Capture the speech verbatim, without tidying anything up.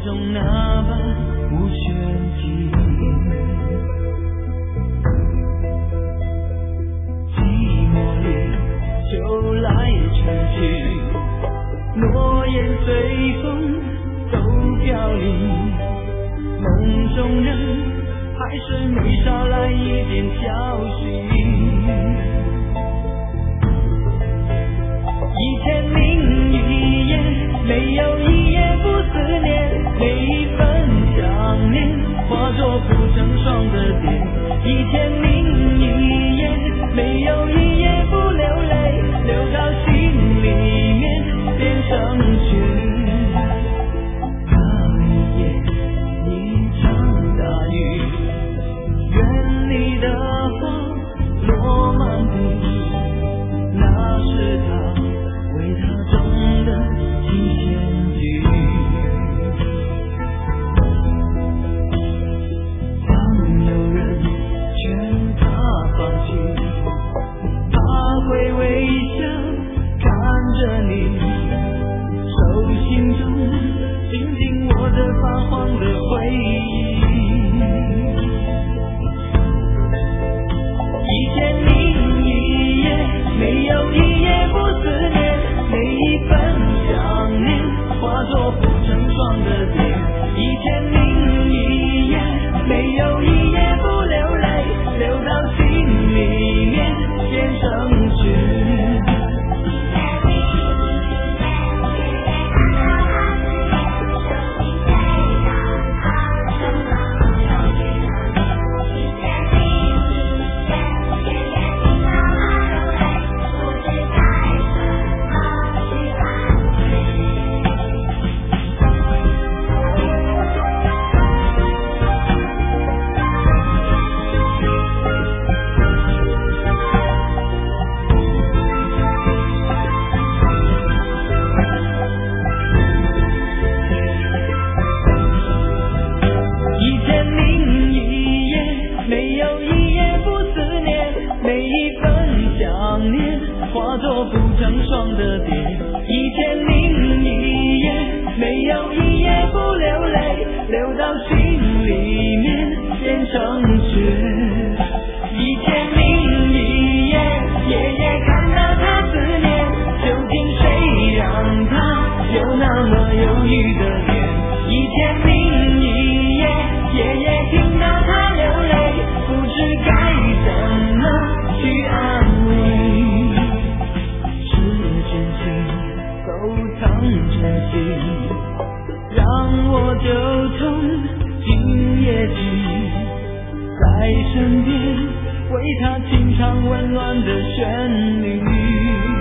中那般无玄机。寂寞里就来成去，诺言随风都飘零，梦中人还是没捎来一点消息。一千零一夜，没有一夜不思念，每一份想念化作不成双的蝶。一千零一夜，没有一夜不流泪，流到心里面变成雪。那一夜一场大雨，园里的花落满地，那是他为他种的七仙菊。当有人劝他放弃，他会微笑看着你，手心中紧紧握着发黄的回忆。一千零一夜，没有一夜不思念，每一份想念化作不成双的蝶。一千零一夜，没有一夜不流泪，流到心里面变成雪。化作不成双的蝶。一千零一夜，没有一夜不流泪，流到心里面变成雪。一千零一夜，夜夜看到他思念，究竟谁让他有那么忧郁的脸？一千零一夜，夜夜听到他流泪，不知该怎么去安慰。真心让我就从今夜起，在身边为他轻唱温暖的旋律。